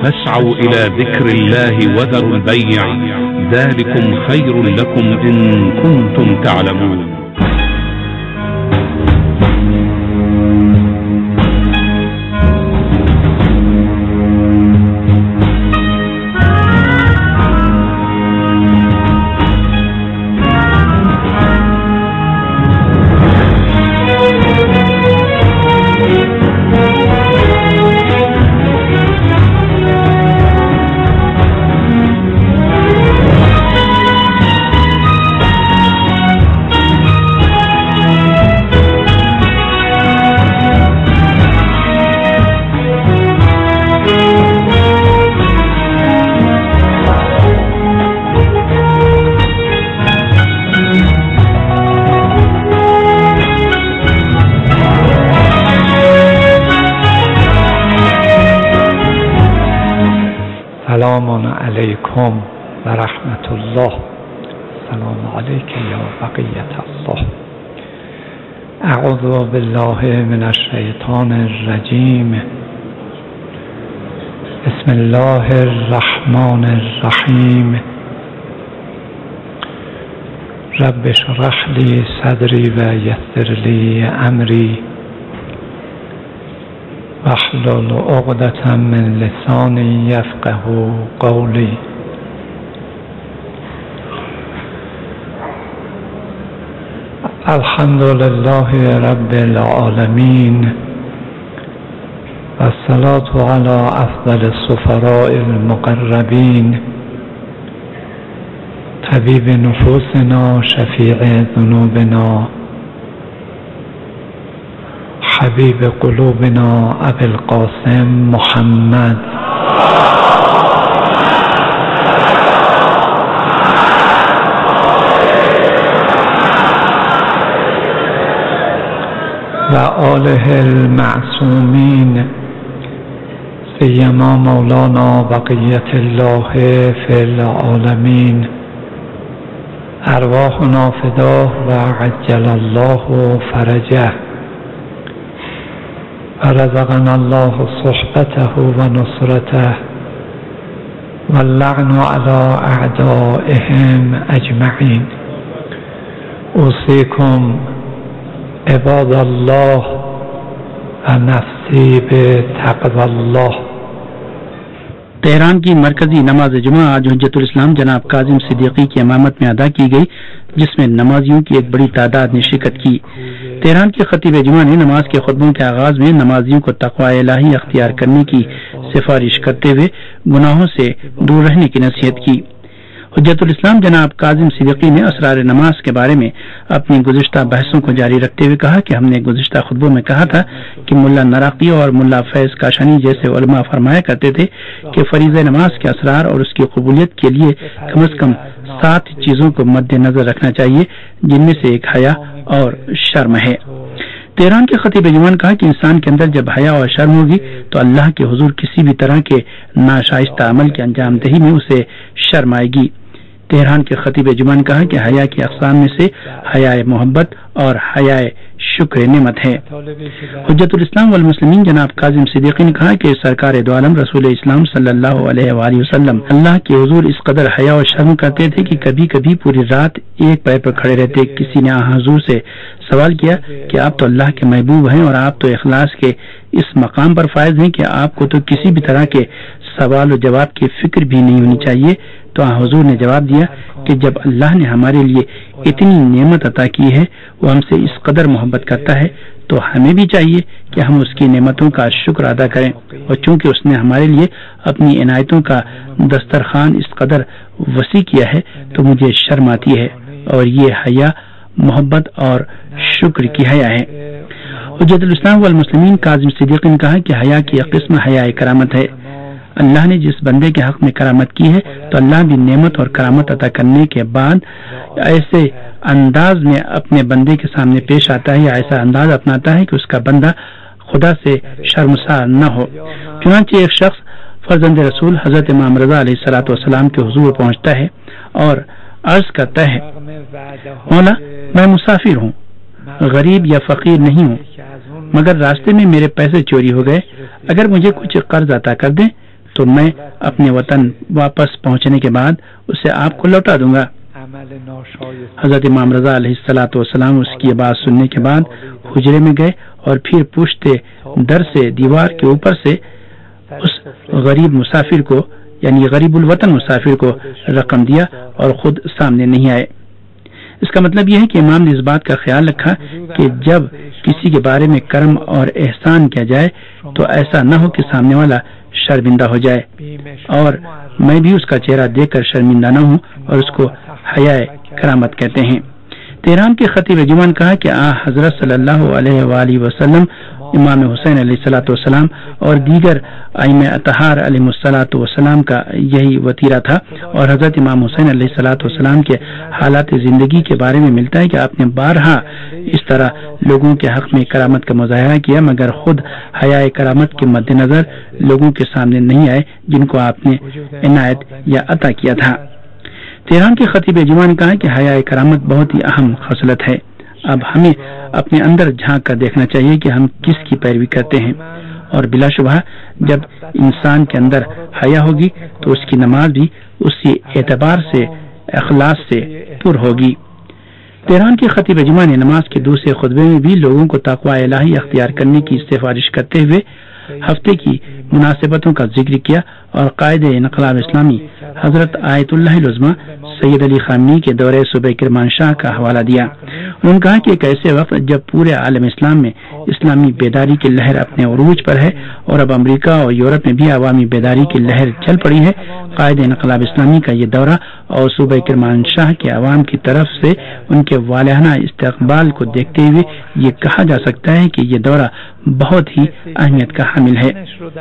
فاسعوا إلى ذكر الله وذروا البيع ذلكم خير لكم إن كنتم تعلمون. سلام علیکم و رحمت الله. سلام علیک یا بقیت الله. اعوذ بالله من الشیطان الرجیم. بسم الله الرحمن الرحیم. رب اشرح لی صدری و یسر لی امری واحلل عقدة من لسانی یفقهوا قولی. الحمد لله رب العالمین والصلاة على افضل السفراء المقربین طبیب نفوسنا شفیع ذنوبنا حبیب قلوبنا ابی القاسم محمد و آله المعصومین سیما مولانا بقیت الله فی العالمین. ارواحنا فداه و عجل الله فرجه ورزقنا الله صحبته و نصرته واللعن على اعدائهم اجمعین. اوصیکم عباد الله و نفسی بتقوی الله. تہران کی مرکزی نماز جمعہ آج حجت الاسلام جناب کاظم صدیقی کی امامت میں ادا کی گئی، جس میں نمازیوں کی ایک بڑی تعداد نے شرکت کی. تہران کے خطیب جمعہ نے نماز کے خطبوں کے آغاز میں نمازیوں کو تقوی الہی اختیار کرنے کی سفارش کرتے ہوئے گناہوں سے دور رہنے کی نصیحت کی. حجت الاسلام جناب کاظم صدیقی نے اسرار نماز کے بارے میں اپنی گزشتہ بحثوں کو جاری رکھتے ہوئے کہا کہ ہم نے گزشتہ خطبوں میں کہا تھا کہ ملا نراقی اور ملا فیض کاشانی جیسے علماء فرمایا کرتے تھے کہ فریضہ نماز کے اسرار اور اس کی قبولیت کے لیے کم از کم 7 چیزوں کو مد نظر رکھنا چاہیے، جن میں سے ایک حیا اور شرم ہے. تہران کے خطیب جمعہ نے کہا کہ انسان کے اندر جب حیا اور شرم ہوگی تو اللہ کے حضور کسی بھی طرح کے ناشائستہ عمل کے انجام دہی میں اسے شرم آئے گی. تہران کے خطیب جمعہ نے کہا کہ حیا کی اقسام میں سے حیا محبت اور حیا شکر نعمت ہے. حجت الاسلام والمسلمین جناب کاظم صدیقی نے کہا کہ سرکار دو عالم رسول اسلام صلی اللہ علیہ وآلہ وسلم اللہ کے حضور اس قدر حیا اور شرم کرتے تھے کہ کبھی کبھی پوری رات ایک پیر پر کھڑے رہتے. کسی نے حضور سے سوال کیا کہ آپ تو اللہ کے محبوب ہیں اور آپ تو اخلاص کے اس مقام پر فائز ہیں کہ آپ کو تو کسی بھی طرح کے سوال و جواب کی فکر بھی نہیں ہونی چاہیے. تو حضور نے جواب دیا کہ جب اللہ نے ہمارے لیے اتنی نعمت عطا کی ہے، وہ ہم سے اس قدر محبت کرتا ہے، تو ہمیں بھی چاہیے کہ ہم اس کی نعمتوں کا شکر ادا کریں. اور چونکہ اس نے ہمارے لیے اپنی عنایتوں کا دسترخوان اس قدر وسیع کیا ہے تو مجھے شرم آتی ہے، اور یہ حیا محبت اور شکر کی حیا ہے. حجت الاسلام والمسلمین کاظم صدیقی نے کہا کہ حیا کی ایک قسم حیا کرامت ہے. اللہ نے جس بندے کے حق میں کرامت کی ہے تو اللہ بھی نعمت اور کرامت عطا کرنے کے بعد ایسے انداز میں اپنے بندے کے سامنے پیش آتا ہے یا ایسا انداز اپناتا ہے کہ اس کا بندہ خدا سے شرمسار نہ ہو. چنانچہ ایک شخص فرزند رسول حضرت امام رضا علیہ الصلوۃ والسلام کے حضور پہنچتا ہے اور عرض کرتا ہے، مولا میں مسافر ہوں، غریب یا فقیر نہیں ہوں، مگر راستے میں میرے پیسے چوری ہو گئے، اگر مجھے کچھ قرض عطا کر دیں تو میں اپنے وطن واپس پہنچنے کے بعد اسے آپ کو لوٹا دوں گا۔ حضرت امام رضا علیہ الصلوۃ والسلام اس کی بات سننے کے بعد حجرے میں گئے اور پھر پشت در سے دیوار کے اوپر سے اس غریب مسافر کو یعنی غریب الوطن مسافر کو رقم دیا اور خود سامنے نہیں آئے۔ اس کا مطلب یہ ہے کہ امام نے اس بات کا خیال رکھا کہ جب کسی کے بارے میں کرم اور احسان کیا جائے تو ایسا نہ ہو کہ سامنے والا شرمندہ ہو جائے، اور میں بھی اس کا چہرہ دیکھ کر شرمندہ نہ ہوں، اور اس کو حیاء کرامت کہتے ہیں۔ تہران کے خطیب جمعہ نے کہا کہ حضرت صلی اللہ علیہ وآلہ وسلم، امام حسین علیہ الصلوۃ والسلام اور دیگر ائمہ اطہار علیہ الصلوۃ والسلام کا یہی وتیرہ تھا، اور حضرت امام حسین علیہ الصلوۃ والسلام کے حالات زندگی کے بارے میں ملتا ہے کہ آپ نے بارہا اس طرح لوگوں کے حق میں کرامت کا مظاہرہ کیا، مگر خود حیاء کرامت کے مد نظر لوگوں کے سامنے نہیں آئے جن کو آپ نے عنایت یا عطا کیا تھا۔ تہران کے خطیب جمعہ نے کہا کہ حیاء کرامت بہت ہی اہم خصلت ہے۔ اب ہمیں اپنے اندر جھانک کر دیکھنا چاہیے کہ ہم کس کی پیروی کرتے ہیں، اور بلا شبہ جب انسان کے اندر حیا ہوگی تو اس کی نماز بھی اسی اعتبار سے اخلاص سے پر ہوگی۔ تہران کے خطیب جمعہ نے نماز کے دوسرے خطبے میں بھی لوگوں کو تقوی الہی اختیار کرنے کی سفارش کرتے ہوئے ہفتے کی مناسبتوں کا ذکر کیا اور قائد انقلاب اسلامی حضرت آیت اللہ العظمی سید علی خامنی کے دورے صوبہ کرمانشاہ کا حوالہ دیا۔ انہوں نے کہا کہ ایک ایسے وقت جب پورے عالم اسلام میں اسلامی بیداری کی لہر اپنے عروج پر ہے اور اب امریکہ اور یورپ میں بھی عوامی بیداری کی لہر چل پڑی ہے، قائد انقلاب اسلامی کا یہ دورہ اور صوبہ کرمانشاہ کے عوام کی طرف سے ان کے والہانہ استقبال کو دیکھتے ہوئے یہ کہا جا سکتا ہے کہ یہ دورہ بہت ہی اہمیت کا حامل ہے۔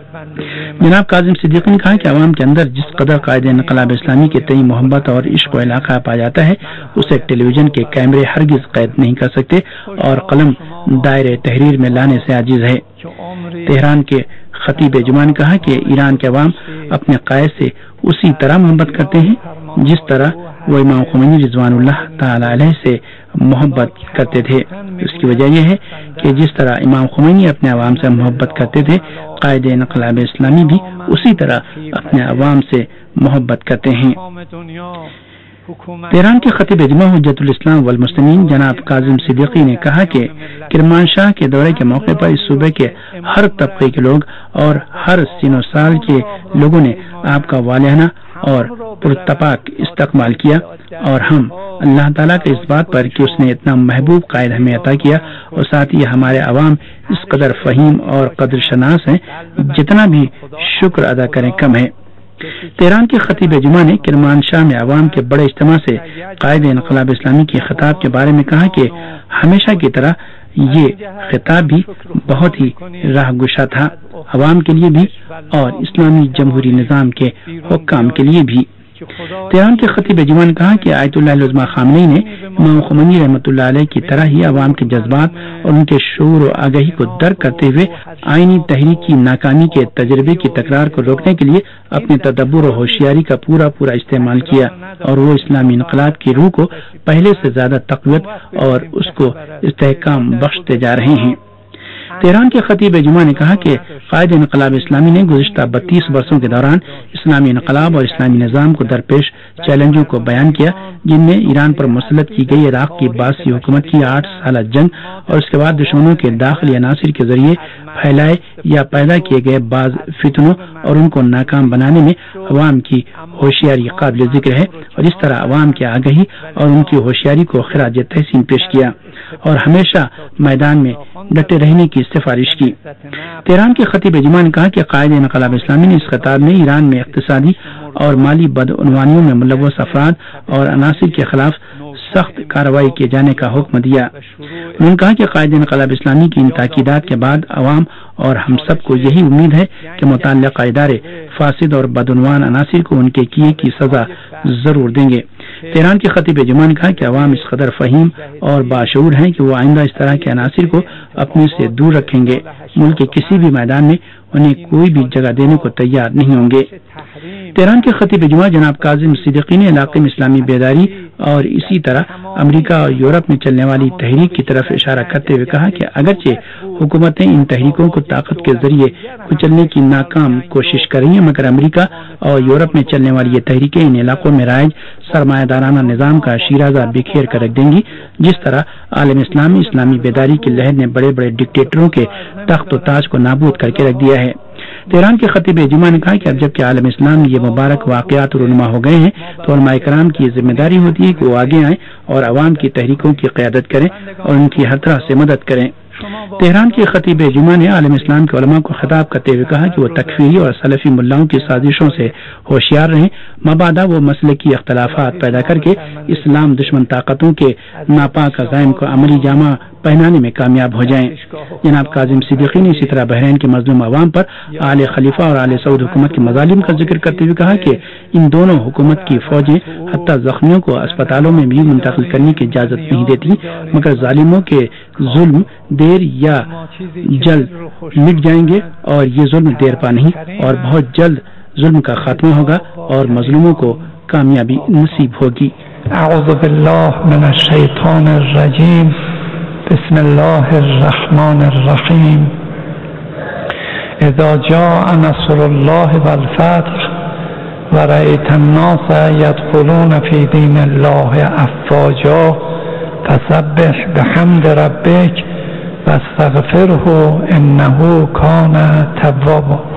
جناب کاظم صدیقی نے کہا کہ عوام کے اندر جس قدر قائد انقلاب اسلامی کے تئیں محبت اور عشق و علاقہ پایا جاتا ہے اسے ٹیلی ویژن کے کیمرے ہرگز قید نہیں کر سکتے اور قلم دائرے تحریر میں لانے سے عاجز ہے۔ تہران کے خطیب جمعہ نے کہا کہ ایران کے عوام اپنے قائد سے اسی طرح محبت کرتے ہیں جس طرح وہ امام خمینی رضوان اللہ تعالی علیہ سے محبت کرتے تھے۔ اس کی وجہ یہ ہے کہ جس طرح امام خمینی اپنے عوام سے محبت کرتے تھے، قائد انقلاب اسلامی بھی اسی طرح اپنے عوام سے محبت کرتے ہیں۔ تہران کے خطیب جمعہ حجت الاسلام والمسلمین جناب کاظم صدیقی نے کہا کہ کرمانشاہ کے دورے کے موقع پر اس صوبے کے ہر طبقے کے لوگ اور ہر سن و سال کے لوگوں نے آپ کا والہانہ اور پرتپاک استقبال کیا، اور ہم اللہ تعالیٰ کا اس بات پر کہ اس نے اتنا محبوب قائد ہمیں عطا کیا، اور ساتھ ہی ہمارے عوام اس قدر فہیم اور قدر شناس ہیں جتنا بھی شکر ادا کریں کم ہے۔ تہران کے خطیب جمعہ نے کرمانشاہ میں عوام کے بڑے اجتماع سے قائد انقلاب اسلامی کے خطاب کے بارے میں کہا کہ ہمیشہ کی طرح یہ خطاب بھی بہت ہی راہ گشا تھا، عوام کے لیے بھی اور اسلامی جمہوری نظام کے حکام کے لیے بھی۔ تہران کے خطیب جمعہ نے کہا کہ آیت اللہ العظمی خامنئی نے امام خمینی رحمۃ اللہ علیہ کی طرح ہی عوام کے جذبات اور ان کے شعور و آگہی کو درک کرتے ہوئے آئینی تحریک کی ناکامی کے تجربے کی تکرار کو روکنے کے لیے اپنے تدبر و ہوشیاری کا پورا استعمال کیا، اور وہ اسلامی انقلاب کی روح کو پہلے سے زیادہ تقویت اور اس کو استحکام بخشتے جا رہے ہیں۔ تہران کے خطیب جمعہ نے کہا کہ قائد انقلاب اسلامی نے گزشتہ 32 برسوں کے دوران اسلامی انقلاب اور اسلامی نظام کو درپیش چیلنجوں کو بیان کیا، جن میں ایران پر مسلط کی گئی عراق کی باسی حکومت کی 8 سالہ جنگ اور اس کے بعد دشمنوں کے داخلی عناصر کے ذریعے پھیلائے یا پیدا کیے گئے بعض فتنوں اور ان کو ناکام بنانے میں عوام کی ہوشیاری قابل ذکر ہے، اور اس طرح عوام کی آگہی اور ان کی ہوشیاری کو خراج تحسین پیش کیا اور ہمیشہ میدان میں ڈٹے رہنے کی سفارش کی۔ تہران کے خطیب جمعہ نے کہا کہ قائد انقلاب اسلامی نے اس خطاب میں ایران میں اقتصادی اور مالی بدعنوانیوں میں ملوث افراد اور عناصر کے خلاف سخت کارروائی کیے جانے کا حکم دیا۔ انہوں نے کہا کہ قائد انقلاب اسلامی کی ان تاکیدات کے بعد عوام اور ہم سب کو یہی امید ہے کہ متعلقہ ادارے فاسد اور بدعنوان عناصر کو ان کے کیے کی سزا ضرور دیں گے۔ تہران کے خطیب جمعہ نے کہا کہ عوام اس قدر فہیم اور باشعور ہیں کہ وہ آئندہ اس طرح کے عناصر کو اپنے سے دور رکھیں گے، ملک کے کسی بھی میدان میں انہیں کوئی بھی جگہ دینے کو تیار نہیں ہوں گے۔ تہران کے خطیب جمعہ جناب کاظم صدیقی نے علاقے میں اسلامی بیداری اور اسی طرح امریکہ اور یورپ میں چلنے والی تحریک کی طرف اشارہ کرتے ہوئے کہا کہ اگرچہ حکومتیں ان تحریکوں کو طاقت کے ذریعے کچلنے کی ناکام کوشش کر رہی ہیں، مگر امریکہ اور یورپ میں چلنے والی یہ تحریکیں ان علاقوں میں رائج سرمایہ دارانہ نظام کا شیرازہ بکھیر کر رکھ دیں گی، جس طرح عالم اسلامی بیداری کی لہر نے بڑے بڑے ڈکٹیٹروں کے تخت و تاج کو نابود کر کے رکھ دیا ہے۔ تہران کے خطیب جمعہ نے کہا کہ اب جبکہ عالم اسلام یہ مبارک واقعات رونما ہو گئے ہیں تو علماء کرام کی یہ ذمہ داری ہوتی ہے کہ وہ آگے آئیں اور عوام کی تحریکوں کی قیادت کریں اور ان کی ہر طرح سے مدد کریں۔ تہران کے خطیب جمعہ نے عالم اسلام کے علماء کو خطاب کرتے ہوئے کہا کہ وہ تکفیری اور سلفی ملاؤں کی سازشوں سے ہوشیار رہیں، مبادا وہ مسلکی اختلافات پیدا کر کے اسلام دشمن طاقتوں کے ناپاک عزائم کو عملی جامہ پہنانے میں کامیاب ہو جائیں۔ جناب کاظم صدیقی نے اسی طرح بحرین کے مظلوم عوام پر آل خلیفہ اور آل سعود حکومت کے مظالم کا ذکر کرتے ہوئے کہا کہ ان دونوں حکومت کی فوجیں حتی زخمیوں کو اسپتالوں میں بھی منتقل کرنے کی اجازت نہیں دیتی، مگر ظالموں کے ظلم دیر یا جلد مٹ جائیں گے اور یہ ظلم دیر پا نہیں اور بہت جلد ظلم کا خاتمہ ہوگا اور مظلوموں کو کامیابی نصیب ہوگی۔ اعوذ باللہ من الشیطان الرجیم، بسم اللہ الرحمن الرحیم۔ اذا جاء نصر اللہ والفتح ورأيت الناس يدخلون في دين الله أفواجا فسبح بحمد ربك واستغفره إنه كان توابا۔